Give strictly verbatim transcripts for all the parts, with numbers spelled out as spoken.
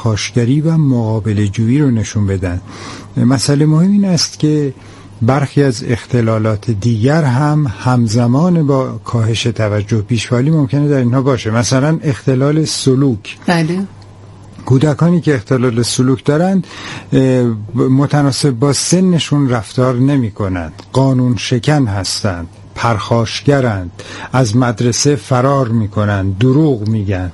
پرخاشگری و مقابله جویی رو نشون بدن. مسئله مهم این است که برخی از اختلالات دیگر هم همزمان با کاهش توجه پیشفعالی ممکنه در اینها باشه. مثلا اختلال سلوک. بله. کودکانی که اختلال سلوک دارند متناسب با سنشون رفتار نمی کنند، قانون شکن هستند، پرخاشگرند، از مدرسه فرار میکنند، دروغ میگن.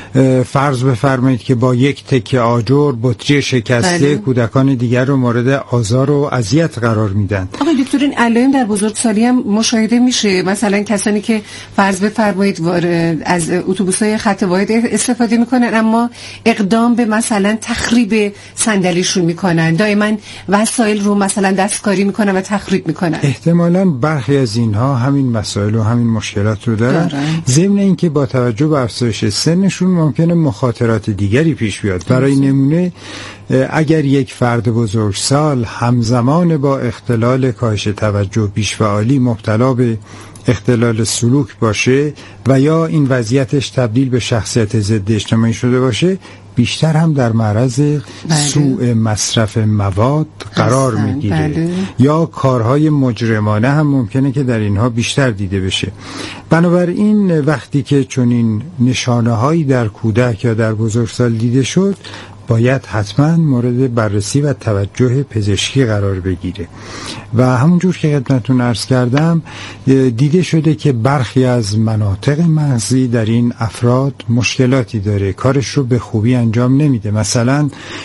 فرض بفرمایید که با یک تکه آجر بطری شکسته بله. کودکان دیگر رو مورد آزار و اذیت قرار میدن. آقای دکتر این علائم در بزرگسالی هم مشاهده میشه؟ مثلا کسانی که فرض بفرمایید از اتوبوس‌های خط واحد استفاده میکنن اما اقدام به مثلا تخریب صندلیشون میکنن، دائما وسایل رو مثلا دستکاری میکنن و تخریب میکنن. احتمالاً برخی از اینها همین مسائل و همین مشکلات رو دارن. ضمن اینکه با توجه به افزایش سنشون ممکنه مخاطرات دیگری پیش بیاد. برای نمونه اگر یک فرد بزرگسال همزمان با اختلال کاهش توجه پیشفعالی مبتلا به اختلال سلوک باشه و یا این وضعیتش تبدیل به شخصیت ضد اجتماعی شده باشه، بیشتر هم در معرض بله. سوء مصرف مواد قرار میگیره. بله. یا کارهای مجرمانه هم ممکنه که در اینها بیشتر دیده بشه. بنابراین وقتی که چنین نشانه‌هایی در کودک یا در بزرگسال دیده شد، باید حتما مورد بررسی و توجه پزشکی قرار بگیره. و همونجور که خدمتتون عرض کردم دیده شده که برخی از مناطق مغزی در این افراد مشکلاتی داره، کارش رو به خوبی انجام نمیده. مثلا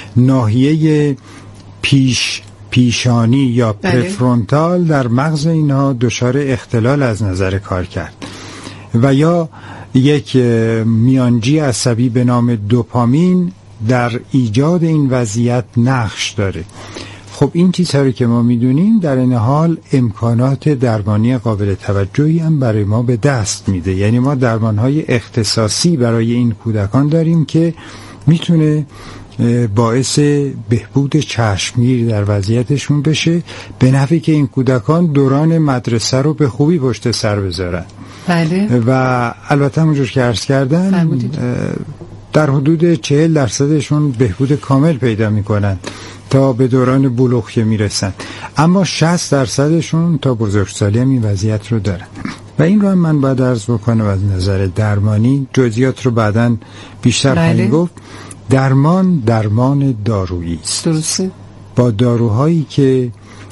ناحیه پیش پیشانی یا بله. پرفرونتال در مغز اینها دچار اختلال از نظر کار کرد و یا یک میانجی عصبی به نام دوپامین در ایجاد این وضعیت نقش داره. خب این چیزها رو که ما میدونیم در این حال امکانات درمانی قابل توجهی هم برای ما به دست میده. یعنی ما درمانهای اختصاصی برای این کودکان داریم که میتونه باعث بهبود چشمگیر در وضعیتشون بشه، به نحوی که این کودکان دوران مدرسه رو به خوبی پشت سر بذارن. بله. و البته همونجور که عرض کردن در حدود چهل درصدشون بهبود کامل پیدا میکنن تا به دوران بلوغ که میرسن، اما شصت درصدشون تا بزرگسالی هم این وضعیت رو دارن. و این رو هم من باید عرض بکنم از نظر درمانی، جزئیات رو بعداً بیشتر خواهیم گفت. درمان درمان دارویی است. درسته. با داروهایی که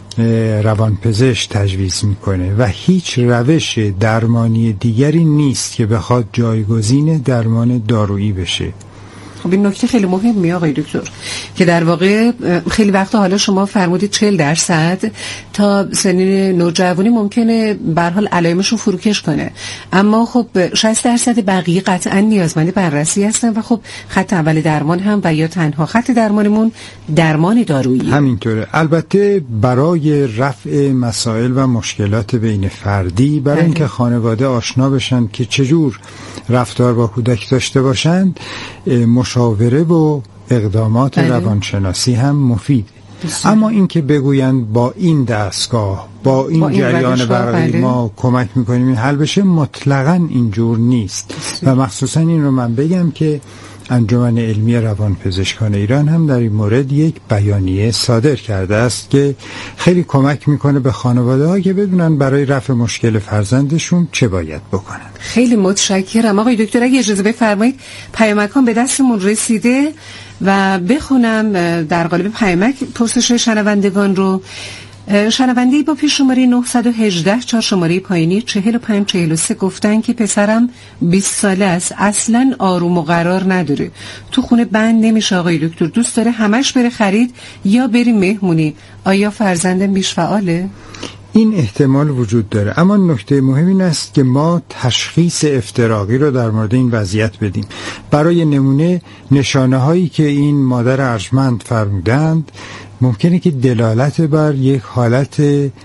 روانپزشک تجویز میکنه و هیچ روش درمانی دیگری نیست که بخواد جایگزین درمان دارویی بشه. خب این نکته خیلی مهمه آقای دکتر که در واقع خیلی وقتا حالا شما فرمودید چهل درصد تا سنین نوجوانی ممکنه به هر حال علائمشون فروکش کنه، اما خب شصت درصد بقیه قطعا نیازمند بررسی هستن و خب خط اول درمان هم و یا تنها خط درمانمون درمان دارویی. همینطوره. البته برای رفع مسائل و مشکلات بین فردی، برای بله. اینکه خانواده آشنا بشن که چجور رفتار با کودک داشته باشند، مشاوره و اقدامات بله. روانشناسی هم مفید. بسید. اما اینکه بگویند با این دستگاه با این, با این جریان برقی بله. ما کمک میکنیم این حل بشه، مطلقاً اینجور نیست. بسید. و مخصوصا این رو من بگم که انجمن علمی روانپزشکان ایران هم در این مورد یک بیانیه صادر کرده است که خیلی کمک میکنه به خانواده‌ها که بدونن برای رفع مشکل فرزندشون چه باید بکنن. خیلی متشکرم آقای دکتر. اگه اجازه بفرمایید پیامکان به دستمون رسیده و بخونم در قالب پیامک پرسش شنوندگان رو. شنونده‌ای با پیش شماره نه یک هشت چهار شماره پایینی چهل و پنج چهل و سه گفتن که پسرم بیست ساله است، اصلاً آروم و قرار نداره، تو خونه بند نمیشه آقای دکتر، دوست داره همش بره خرید یا بریم مهمونی، آیا فرزندم بیش فعاله؟ این احتمال وجود داره، اما نکته مهم این است که ما تشخیص افتراقی رو در مورد این وضعیت بدیم. برای نمونه نشانه هایی که این مادر ارجمند فرمودند ممکنه که دلالت بر یک حالت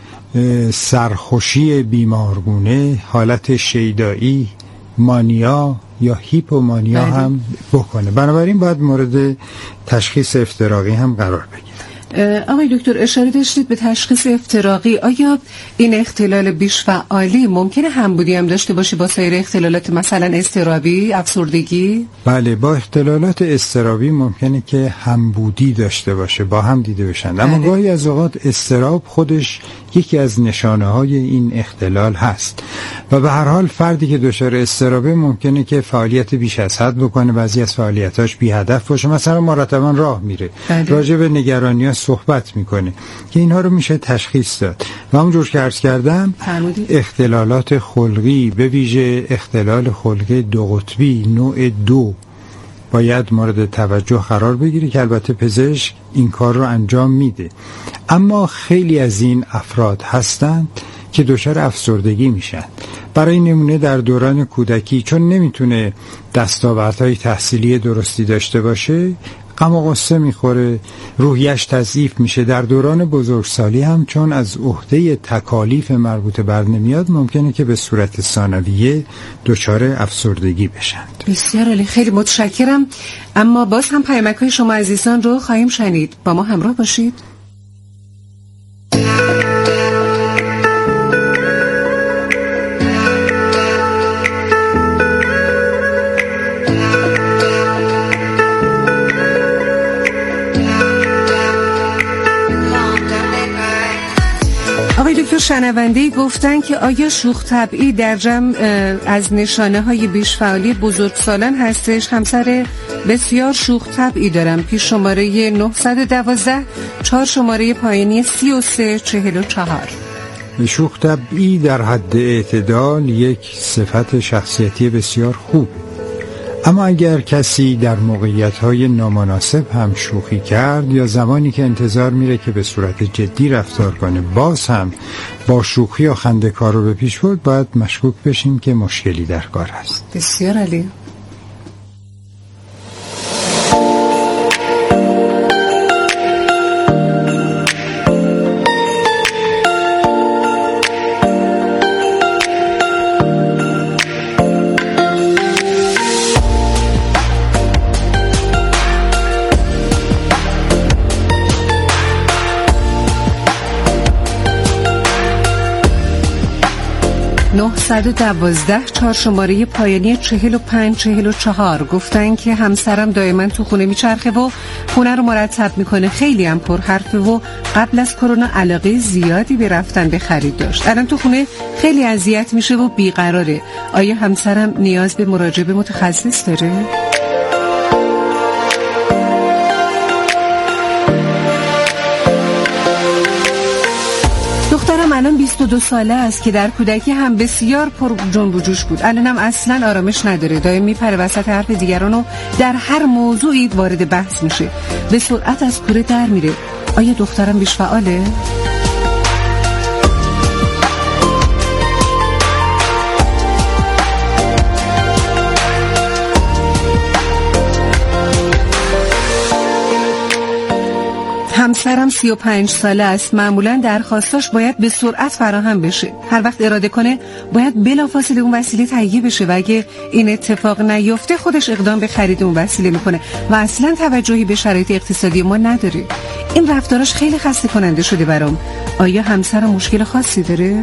سرخوشی بیمارگونه، حالت شیدایی، مانیا یا هیپومانیا هم بکنه. بنابراین باید مورد تشخیص افتراقی هم قرار بگیره. آقای دکتر اشاره داشتید به تشخیص افتراقی. آیا این اختلال بیش فعالی ممکنه همبودی هم داشته باشه با سایر اختلالات مثلا اضطرابی، افسردگی؟ بله، با اختلالات اضطرابی ممکنه که همبودی داشته باشه، با هم دیده بشن. اما گاهی از اوقات اضطراب خودش یکی از نشانه های این اختلال هست و به هر حال فردی که دچار اضطرابه ممکنه که فعالیت بیش از حد بکنه، بعضی از فعالیتاش بی هدف باشه، مثلا مرتبا راه میره، راجع به نگرانی‌ها صحبت میکنه، که اینها رو میشه تشخیص داد. و همونجور که عرض کردم اختلالات خلقی، به ویژه اختلال خلقی دو قطبی نوع دو، باید مورد توجه قرار بگیره که البته پزشک این کار رو انجام میده. اما خیلی از این افراد هستند که دچار افسردگی میشن. برای نمونه در دوران کودکی چون نمیتونه دستاوردهای تحصیلی درستی داشته باشه، غم و غصه میخوره، روحیش تضعیف میشه. در دوران بزرگسالی هم چون از عهده تکالیف مربوطه بر نمیاد، ممکنه که به صورت ثانویه دچار افسردگی بشن. بسیار عالی، خیلی متشکرم. اما باز هم پیامک‌های شما عزیزان رو خواهیم شنید. با ما همراه باشید. شنونده‌ای گفتن که آیا شوخ طبعی در جمع از نشانه های بیش فعالی بزرگسالان هستش؟ همسر بسیار شوخ طبعی دارم. پیش شماره نه یک دو چهار شماره پایینی سی و سه چهل و چهار. شوخ طبعی در حد اعتدال یک صفت شخصیتی بسیار خوب، اما اگر کسی در موقعیت‌های نامناسب هم شوخی کرد یا زمانی که انتظار میره که به صورت جدی رفتار کنه باز هم با شوخی یا خنده کار رو به پیش برد، باید مشکوک بشیم که مشکلی در کار هست. بسیار عالی. نه یک دو چهار شماره پایانی چهل و پنج چهل و چهار گفتن که همسرم دائما تو خونه میچرخه و خونه رو مرتب میکنه، خیلی هم پر حرفه و قبل از کرونا علاقه زیادی به رفتن به خرید داشت. الان تو خونه خیلی اذیت میشه و بیقراره. آیا همسرم نیاز به مراجعه به متخصص داره؟ دخترم الان بیست و دو ساله است که در کودکی هم بسیار پر جنب و جوش بود. الان هم اصلا آرامش نداره، دائم میپره وسط حرف دیگران و در هر موضوعی وارد بحث میشه، به سرعت از کوره در میره. آیا دخترم بیش فعاله؟ همسرم سی و پنج ساله است. معمولا درخواستاش باید به سرعت فراهم بشه. هر وقت اراده کنه باید بلافاصله اون وسیله تهیه بشه و اگه این اتفاق نیفته خودش اقدام به خرید اون وسیله میکنه و اصلا توجهی به شرایط اقتصادی ما نداره. این رفتاراش خیلی خسته کننده شده برام. آیا همسرم مشکل خاصی داره؟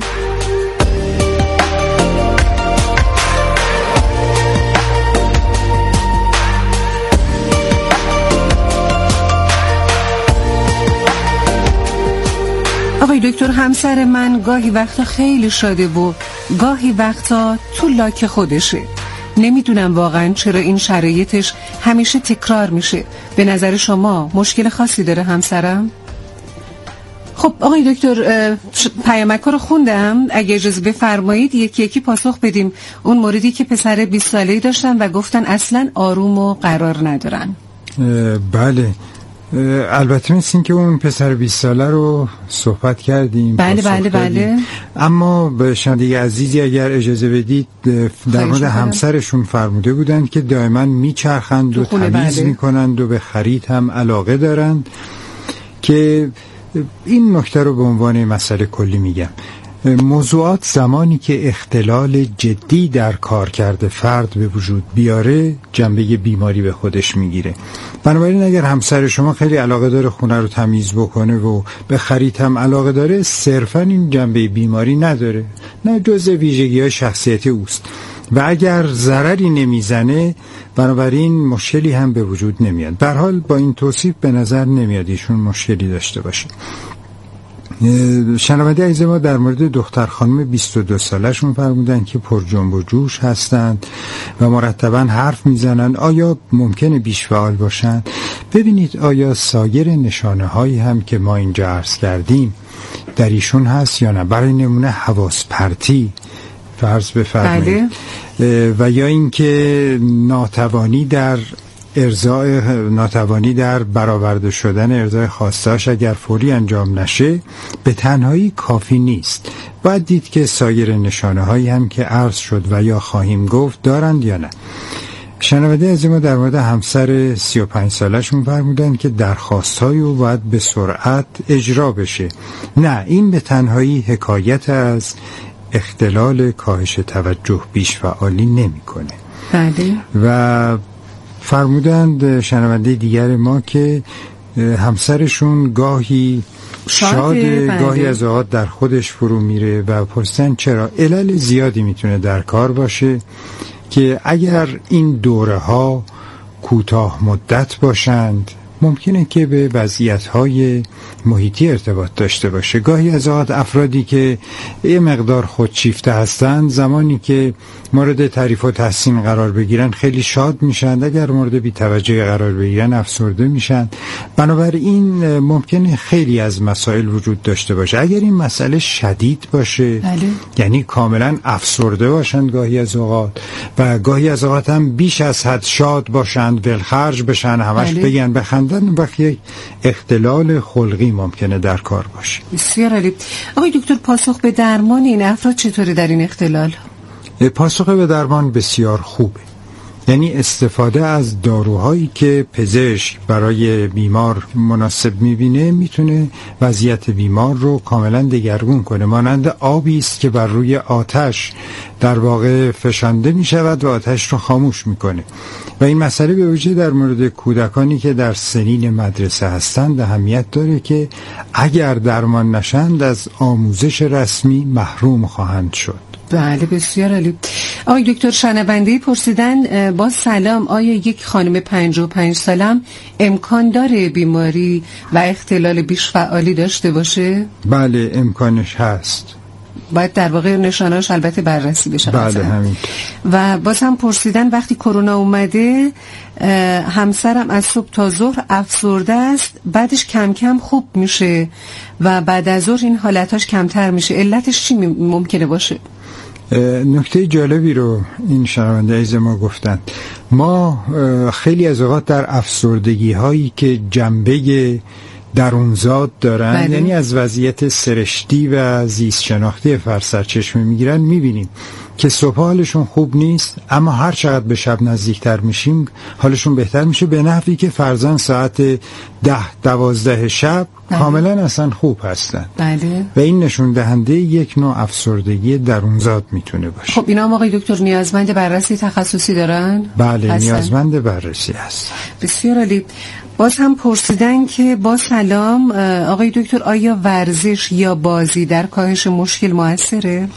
آقای دکتر، همسر من گاهی وقتا خیلی شاده و گاهی وقتا تو لاک خودشه. نمیدونم واقعا چرا این شرایطش همیشه تکرار میشه. به نظر شما مشکل خاصی داره همسرم؟ خب آقای دکتر، پیامک‌ها رو خوندم، اگه اجازه بفرمایید یکی یکی پاسخ بدیم. اون موردی که پسر بیست ساله‌ای داشتن و گفتن اصلا آروم و قرار ندارن. بله، البته مثل این که اون پسر بیست ساله رو صحبت کردیم. بله بله بله. اما به شنونده عزیزی اگر اجازه بدید، در مورد همسرشون فرموده بودند که دائما میچرخند و تمیز بله. میکنند و به خرید هم علاقه دارند، که این نکته رو به عنوان مسئله کلی میگم. موضوعات زمانی که اختلال جدی در کارکرد فرد به وجود بیاره جنبه بیماری به خودش میگیره. بنابراین اگر همسر شما خیلی علاقه داره خونه رو تمیز بکنه و به خرید هم علاقه داره، صرفا این جنبه بیماری نداره، نه جزء ویژگی‌های شخصیتی اوست و اگر ضرری نمیزنه بنابراین مشکلی هم به وجود نمیاد. به هر حال با این توصیف به نظر نمیاد ایشون مشکلی داشته باشه. شنونده عزیز ما در مورد دختر خانم بیست و دو سالشون فرمودن که پر جنب و جوش هستند و مرتبا حرف میزنن. آیا ممکنه بیش فعال باشن؟ ببینید آیا سایر نشانه هایی هم که ما اینجا عرض کردیم در ایشون هست یا نه؟ برای نمونه حواس پرتی فرض بفرمایید، و یا اینکه ناتوانی در ارضای ناتوانی در برآورده شدن ارضای خواسته‌اش اگر فوری انجام نشه به تنهایی کافی نیست. باید دید که سایر نشانه هایی هم که عرض شد و یا خواهیم گفت دارند یا نه. شنونده از ما در مورد همسر سی و پنج سالشون فرمودن که درخواست های او باید به سرعت اجرا بشه. نه، این به تنهایی حکایت از اختلال کاهش توجه بیش فعالی نمی کنه. بله. و فرمودند شنونده دیگر ما که همسرشون گاهی شاده، گاهی از اوقات در خودش فرو میره و پرسیدن چرا. علل زیادی میتونه در کار باشه که اگر این دوره ها کوتاه مدت باشند ممکنه که به وضعیت‌های محیطی ارتباط داشته باشه. گاهی از اوقات افرادی که یه مقدار خودشیفته هستند زمانی که مورد تعریف و تحسین قرار بگیرن خیلی شاد میشن، اگر مورد بی‌توجهی قرار بگیرن افسرده میشن. بنابراین ممکنه خیلی از مسائل وجود داشته باشه. اگر این مسئله شدید باشه بله. یعنی کاملا افسرده باشند گاهی از اوقات و گاهی از اوقات هم بیش از حد شاد باشند، ولخرج بشن، همش بله. بگن بخندن، وقتی اختلال خلقی ممکنه در کار باشه. بسیار عالی. آقای دکتر، پاسخ به درمان این افراد چطوری در این اختلال؟ پاسخ به درمان بسیار خوبه، یعنی استفاده از داروهایی که پزشک برای بیمار مناسب میبینه میتونه وضعیت بیمار رو کاملا دگرگون کنه. مانند آبی است که بر روی آتش در واقع فشانده میشود و آتش رو خاموش میکنه. و این مسئله به ویژه در مورد کودکانی که در سنین مدرسه هستند اهمیت داره که اگر درمان نشند از آموزش رسمی محروم خواهند شد. بله، بسیار عالی. آقای دکتر، شنونده پرسیدن با سلام، آیا یک خانم پنجاه و پنج سالم امکان داره بیماری و اختلال بیش فعالی داشته باشه؟ بله، امکانش هست. باید در واقع نشانه‌اش البته بررسی بشه. بله، همین. و باز هم پرسیدن وقتی کرونا اومده همسرم از صبح تا ظهر افسرده است، بعدش کم کم خوب میشه و بعد از ظهر این حالتاش کمتر میشه، علتش چی ممکنه باشه؟ نکته جالبی رو این شنونده عزیز ما گفتن. ما خیلی از اوقات در افسردگی هایی که جنبه درونزاد دارن بله. یعنی از وضعیت سرشتی و زیست شناختی فرد سرچشمه میگیرن، میبینیم که صبح حالشون خوب نیست اما هر چقدر به شب نزدیکتر میشیم حالشون بهتر میشه، به نحوی که فرضاً ساعت ده دوازده شب بله. کاملا اصلا خوب هستن بله. و این نشون دهنده یک نوع افسردگی درونزاد میتونه باشه. خب اینا آقای دکتر نیازمند بررسی تخصصی دارن؟ بله هستن. نیازمند بررسی هست. بسیار عالی. باز هم پرسیدن که با سلام آقای دکتر، آیا ورزش یا بازی در کاهش مشکل موثره؟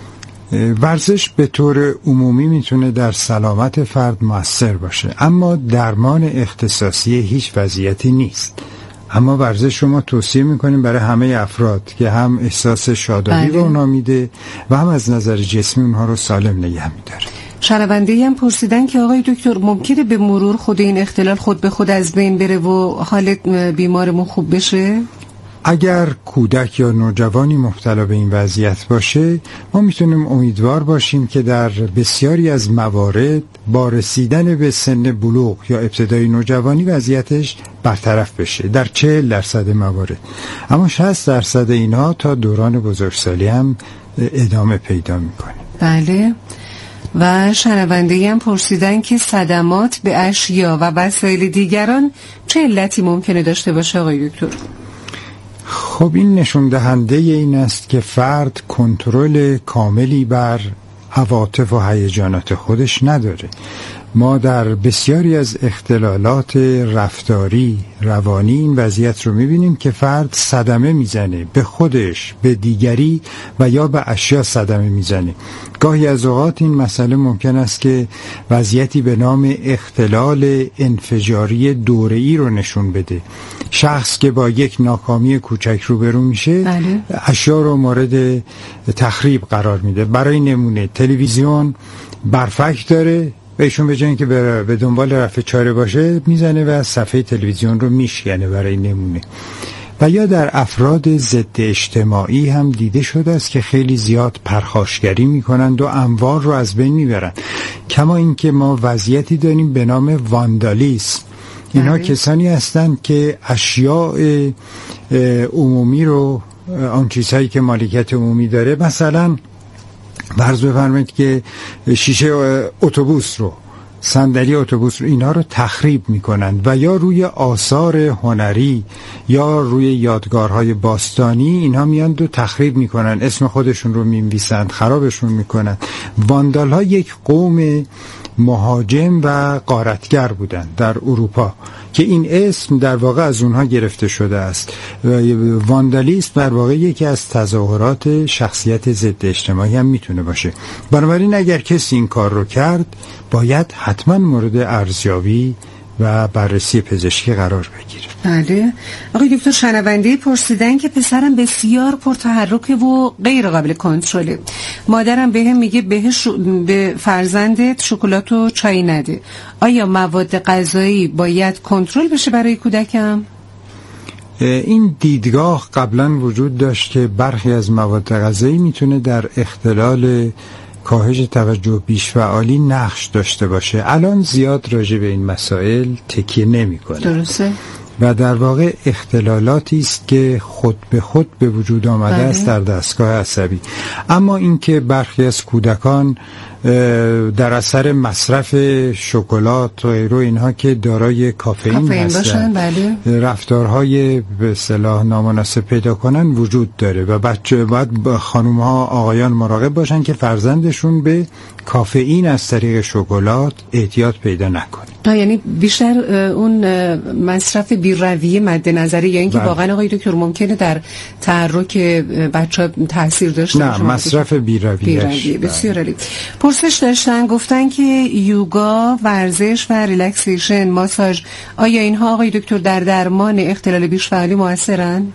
ورزش به طور عمومی میتونه در سلامت فرد موثر باشه اما درمان اختصاصی هیچ وضعیتی نیست. اما ورزش شما توصیه میکنیم برای همه افراد که هم احساس شادابی به اونها میده و هم از نظر جسمی اونها رو سالم نگه میداره. شنونده‌ای هم پرسیدن که آقای دکتر ممکنه به مرور خود این اختلال خود به خود از بین بره و حالت بیمارمون خوب بشه؟ اگر کودک یا نوجوانی مبتلا به این وضعیت باشه ما میتونیم امیدوار باشیم که در بسیاری از موارد با رسیدن به سن بلوغ یا ابتدای نوجوانی وضعیتش برطرف بشه در چهل درصد موارد، اما شصت درصد اینها تا دوران بزرگسالی هم ادامه پیدا میکنه. بله. و شنونده‌ای هم پرسیدن که صدمات به اشیا و وسایل دیگران چه علتی ممکنه داشته باشه آقای دکتر؟ خب این نشون دهنده این است که فرد کنترل کاملی بر عواطف و هیجانات خودش نداره. ما در بسیاری از اختلالات رفتاری روانی این وضعیت رو میبینیم که فرد صدمه میزنه به خودش، به دیگری و یا به اشیا صدمه میزنه. گاهی از اوقات این مسئله ممکن است که وضعیتی به نام اختلال انفجاری دوره‌ای رو نشون بده. شخص که با یک ناکامی کوچک روبرو میشه بله. اشیا رو مورد تخریب قرار میده. برای نمونه تلویزیون برفک داره، بهشون به جای اینکه به دنبال رفع چاره باشه میزنه و از صفحه تلویزیون رو میشکنه برای نمونه. و یا در افراد ضد اجتماعی هم دیده شده است که خیلی زیاد پرخاشگری میکنند و اموال رو از بین میبرند. کما اینکه ما وضعیتی داریم به نام واندالیسم. اینها کسانی هستند که اشیاء عمومی رو، آن چیزهایی که مالکیت عمومی داره، مثلا فرض بفرمایید که شیشه اتوبوس رو، صندلی اتوبوس رو، اینها رو تخریب میکنند و یا روی آثار هنری یا روی یادگارهای باستانی اینها میاند و تخریب میکنن، اسم خودشون رو مینویسند، خرابشون میکنن. واندال ها یک قوم مهاجم و غارتگر بودند در اروپا که این اسم در واقع از اونها گرفته شده است. واندالیسم در واقع یکی از تظاهرات شخصیت ضد اجتماعی هم میتونه باشه. بنابراین اگر کسی این کار رو کرد باید حتما مورد ارزیابی و بررسی پزشکی قرار بگیره. بله. آقای دکتر، شنونده پرسیدن که پسرم بسیار پرتحرکه و غیر قابل کنترله. مادرم بهم میگه بهش به فرزندت شکلات و چای نده. آیا مواد غذایی باید کنترل بشه برای کودکم؟ این دیدگاه قبلا وجود داشت که برخی از مواد غذایی میتونه در اختلال کاهش توجه بیش‌فعالی نقش داشته باشه. الان زیاد راجع به این مسائل تکیه نمی‌کنه. درسته. و در واقع اختلالاتی است که خود به خود به وجود آمده بله. است در دستگاه عصبی. اما اینکه برخی از کودکان در اثر مصرف شکلات و غیره اینها که دارای کافئین هستند بله. رفتارهای به اصطلاح نامناسب پیدا کنن وجود داره و بچه باید خانوم‌ها آقایان مراقب باشن که فرزندشون به کافئین از طریق شکلات اعتیاد پیدا نکنه. یعنی بیشتر اون مصرف بی‌رویه مد نظری یا اینکه واقعا آقای دکتر ممکنه در تحرک بچه‌ها تاثیر داشته باشه؟ نه، مصرف بی‌رویه. بسیار عالی. پرسش داشتن، گفتن که یوگا، ورزش و ریلکسیشن، ماساژ، آیا اینها آقای دکتر در درمان اختلال بیش‌فعالی موثرن؟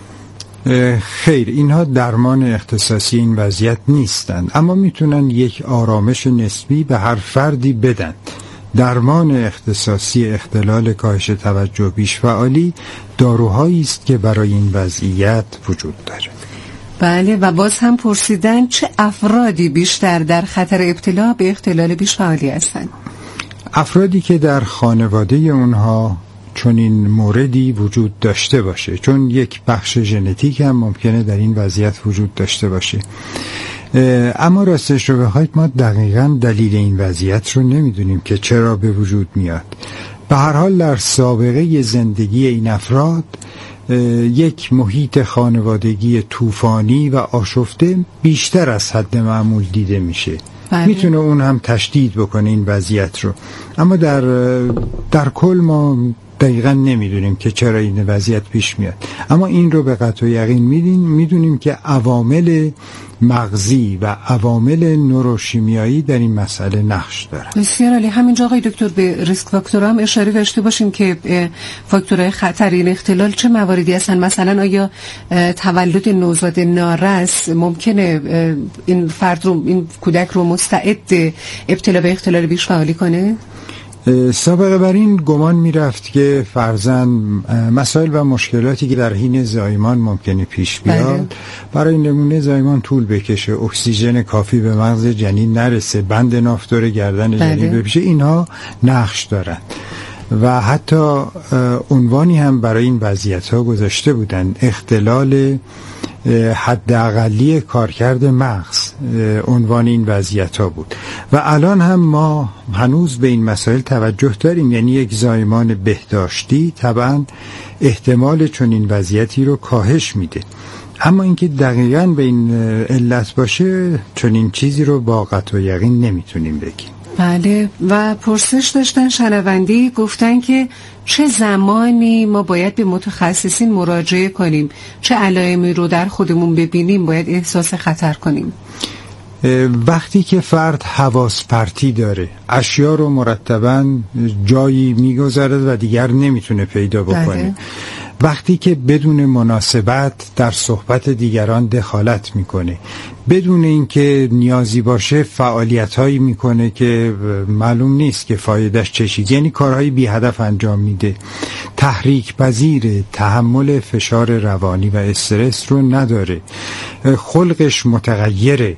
خیر، اینها درمان اختصاصی این وضعیت نیستند، اما میتونن یک آرامش نسبی به هر فردی بدن. درمان اختصاصی اختلال کاهش توجه بیش‌فعالی داروهایی است که برای این وضعیت وجود داره. بله. و باز هم پرسیدن چه افرادی بیشتر در خطر ابتلا به اختلال بیش‌فعالی هستند؟ افرادی که در خانواده اونها چون این موردی وجود داشته باشه، چون یک بخش ژنتیک هم ممکنه در این وضعیت وجود داشته باشه. اما راستش رو بخواید ما دقیقاً دلیل این وضعیت رو نمیدونیم که چرا به وجود میاد. به هر حال در سابقه زندگی این افراد یک محیط خانوادگی طوفانی و آشفته بیشتر از حد معمول دیده میشه. بله. میتونه اون هم تشدید بکنه این وضعیت رو، اما در در کل ما دقیقا نمیدونیم که چرا این وضعیت پیش میاد. اما این رو به قطع یقین میدونیم که عوامل مغزی و عوامل نوروشیمیایی در این مسئله نقش دارن. بسیار عالی. همینجا آقای دکتر به ریسک فاکتورها هم اشاره داشته باشیم که فاکتورهای خطر این اختلال چه مواردی هستن؟ مثلا آیا تولد نوزاد نارس ممکنه این فرد رو، این کودک رو مستعد ابتلا به اختلال بیش‌فعالی کنه؟ سابقه بر این گمان می رفت که فرزن مسائل و مشکلاتی که در حین زایمان ممکنه پیش بیاد بله. برای نمونه زایمان طول بکشه، اکسیژن کافی به مغز جنین نرسه، بند نافتور گردن بله. جنین بپیشه، اینها نقش دارند و حتی عنوانی هم برای این وضعیت ها گذاشته بودن، اختلال حداقلی کارکرد مغز عنوان این وضعیت ها بود. و الان هم ما هنوز به این مسائل توجه داریم، یعنی یک زایمان بهداشتی طبعا احتمال چنین وضعیتی رو کاهش میده. اما اینکه دقیقاً به این علت باشه چنین چیزی رو با قطع و یقین نمیتونیم بگیم. بله. و پرسش داشتن شنوندی، گفتن که چه زمانی ما باید به متخصصین مراجعه کنیم، چه علائمی رو در خودمون ببینیم باید احساس خطر کنیم؟ وقتی که فرد حواس پرتی داره، اشیا رو مرتباً جایی میگذارد و دیگر نمیتونه پیدا بکنه. بله. وقتی که بدون مناسبت در صحبت دیگران دخالت میکنه، بدون اینکه نیازی باشه فعالیت‌هایی میکنه که معلوم نیست که فایدهش چشید، یعنی کارهای بی هدف انجام میده، تحریک پذیر، تحمل فشار روانی و استرس رو نداره، خلقش متغیره،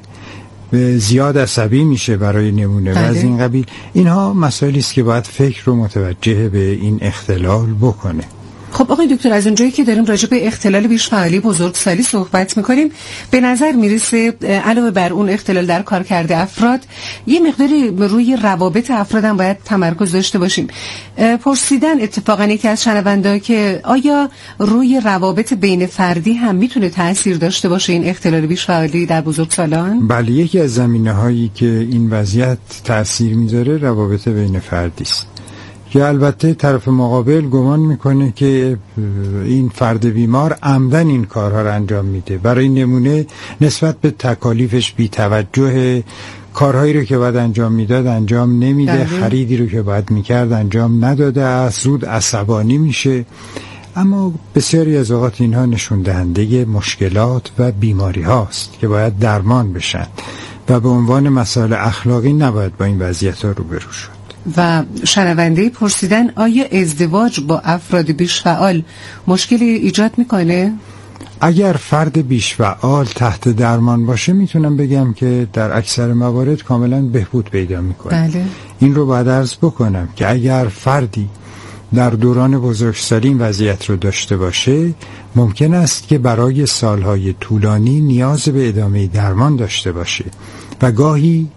زیاد عصبی میشه برای نمونه و از این قبیل، اینها مسائلی است که باید فکر رو متوجه به این اختلال بکنه. خب آقای دکتر، از اونجایی که داریم راجع به اختلال بیش‌فعالی بزرگسالی صحبت میکنیم، به نظر میرسه علاوه بر اون اختلال در کارکرد افراد، یه مقداری روی روابط افراد هم باید تمرکز داشته باشیم. پرسیدن اتفاقا یکی از شنونده که آیا روی روابط بین فردی هم میتونه تأثیر داشته باشه این اختلال بیش‌فعالی در بزرگسالان؟ بله، یکی از زمینه‌هایی که این وضعیت تأثیر میذاره روابط بین فردی است، که البته طرف مقابل گمان میکنه که این فرد بیمار عمدن این کارها رو انجام میده. برای نمونه نسبت به تکالیفش بی توجه، کارهایی رو که باید انجام میداد انجام نمیده، خریدی رو که باید میکرد انجام نداده است، زود عصبانی میشه. اما بسیاری از اوقات اینها نشون دهنده مشکلات و بیماری هاست که باید درمان بشن و به عنوان مسائل اخلاقی نباید با این وضعیت ها روبرو شد. و شنونده پرسیدن آیا ازدواج با افراد بیش‌فعال مشکلی ایجاد میکنه؟ اگر فرد بیش‌فعال تحت درمان باشه میتونم بگم که در اکثر موارد کاملا بهبود پیدا میکنه. بله. این رو باید عرض بکنم که اگر فردی در دوران بزرگسالی این وضعیت رو داشته باشه، ممکن است که برای سالهای طولانی نیاز به ادامه درمان داشته باشه و گاهی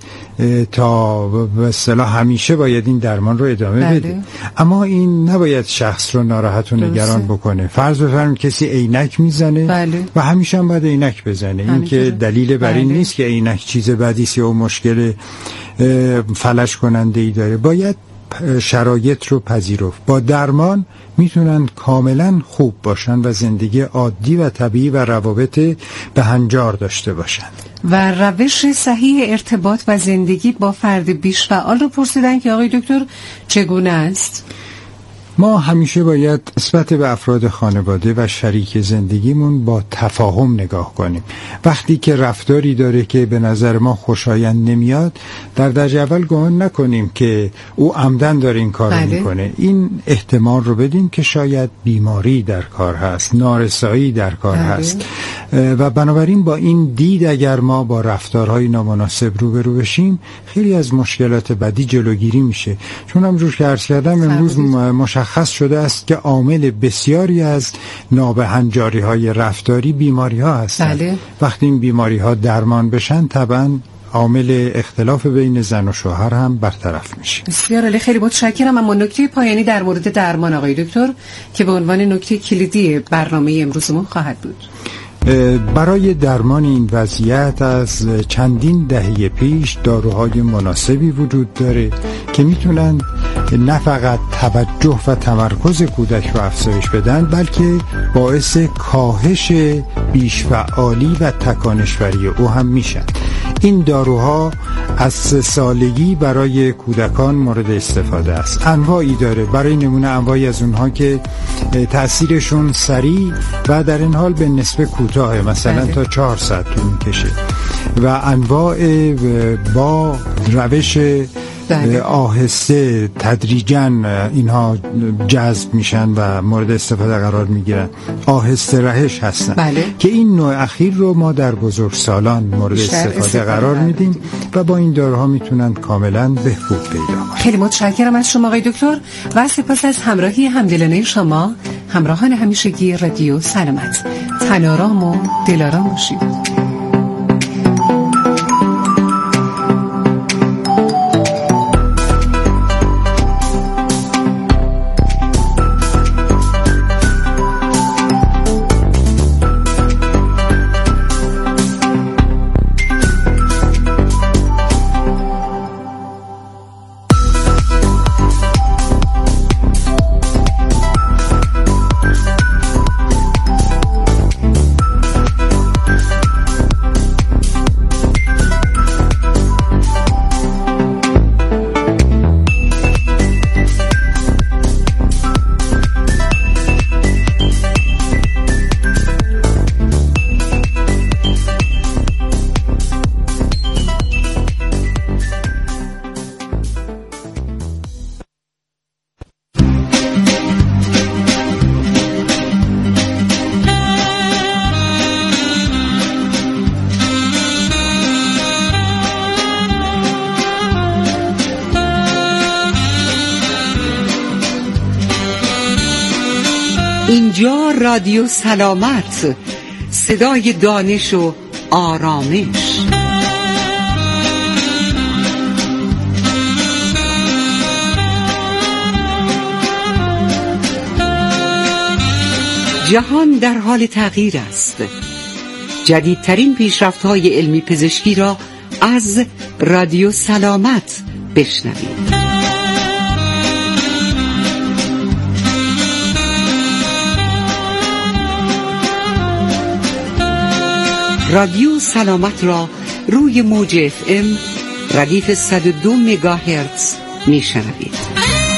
تا به اصطلاح همیشه باید این درمان رو ادامه بله. بده. اما این نباید شخص رو ناراحت و نگران بکنه. فرض بفرمایید کسی عینک میزنه بله. و همیشه هم باید عینک بزنه، این که دلیل بر این بله. نیست که عینک چیز بدی است یا مشکل فلج کننده ای داره. باید شرایط رو پذیرفت. با درمان میتونن کاملا خوب باشن و زندگی عادی و طبیعی و روابط بهنجار داشته باشن. و روش صحیح ارتباط و زندگی با فرد بیش‌فعال رو پرسیدن که آقای دکتر چگونه است؟ ما همیشه باید نسبت به افراد خانواده و شریک زندگیمون با تفاهم نگاه کنیم. وقتی که رفتاری داره که به نظر ما خوشایند نمیاد، در درجه اول گمان نکنیم که او عمدن داره این کار بله. میکنه. این احتمال رو بدیم که شاید بیماری در کار هست، نارسایی در کار بله. هست و بنابراین با این دید اگر ما با رفتارهای نامناسب روبرو بشیم، خیلی از مشکلات بعدی جلوگیری میشه. چون همونجور که عرض کردم امروز مشخص خاص شده است که عامل بسیاری از نابهنجاری های رفتاری بیماری ها هستند. بله. وقتی این بیماری ها درمان بشن طبعا عامل اختلاف بین زن و شوهر هم برطرف میشه. بسیار عالی، خیلی متشکرم. اما نکته پایانی در مورد درمان آقای دکتر که به عنوان نکته کلیدی برنامه امروزمون خواهد بود. برای درمان این وضعیت از چندین دهه پیش داروهای مناسبی وجود داره که میتونن نه فقط توجه و تمرکز کودک رو افزایش بدن، بلکه باعث کاهش بیش‌فعالی و تکانشوری او هم میشن. این داروها از سه سالگی برای کودکان مورد استفاده است. انواعی داره، برای نمونه انواعی از اونها که تأثیرشون سریع و در این حال به نسبه کوتاه، مثلا تا چهار ساعت طول میکشه، و انواع با روش آهسته تدریجاً اینها جذب میشن و مورد استفاده قرار میگیرن. آهسته رهش هستن بله. که این نوع اخیر رو ما در بزرگسالان مورد استفاده, استفاده قرار میدیم و با این داروها میتونن کاملا بهبود پیدا کنن. خیلی متشکرم از شما آقای دکتر و سپاس از همراهی همدلانه شما، همراهان همیشگی رادیو سلامت. تن‌آرام و دل‌آرام باشید. اینجا رادیو سلامت، صدای دانش و آرامش. جهان در حال تغییر است. جدیدترین پیشرفت‌های علمی پزشکی را از رادیو سلامت بشنوید. رادیو سلامت را روی موج اف ام ردیف صد و دو مگاهرتز میشنوید.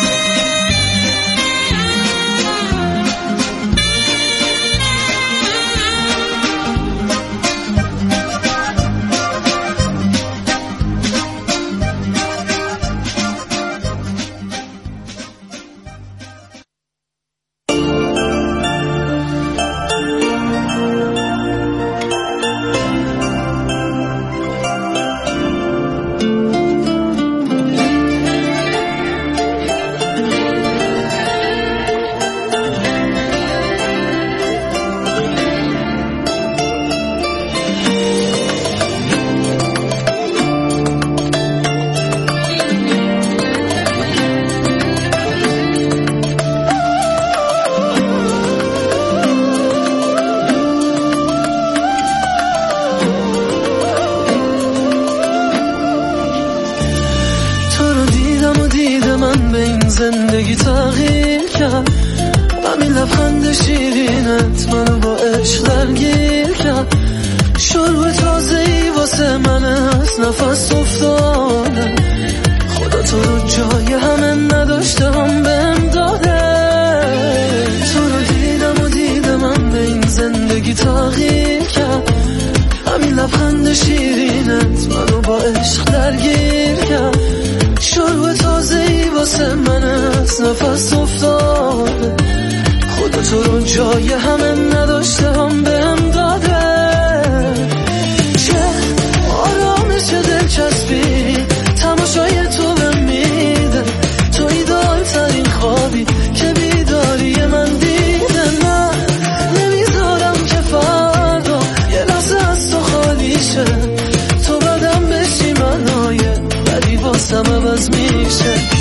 زندگی تغییر کرد، همین لبخند شیرینت منو با عشق درگیر کرد. شروع تازه‌ای واسه من از نفس افتاده، خدا تو رو جای همه نداشته هم بهم داده. تو رو دیدم و دیدم من به این زندگی تغییر کرد، همین لبخند شیرینت منو با عشق درگیر کرد. شروع تازه‌ای واسه من از نفس افتاده، خدا تو رو جای همه نداشته هم بهم داده. چه آرامش دلچسبی تماشای تو بهم میده، تو ایدال ترین خوابی که بیداری من دیده. نه نمیذارم که فردا یه لحظه از تو خالی شه، تو بدم بشی منای ولی واسم عوض میشه.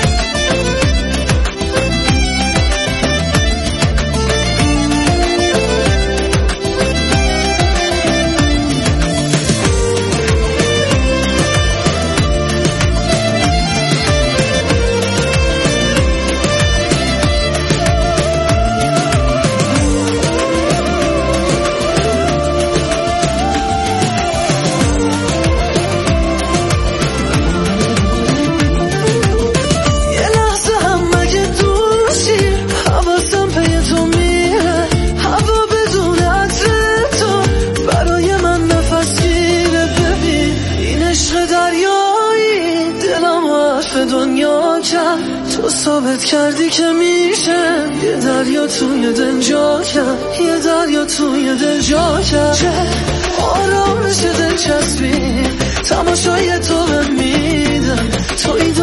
تو ثابت کردی که میشه یه دریا توی دل جا کرد، یه دریا توی دل جا کرد. چه آرامش دلچسبی تماشای تو بهم میدم، تو این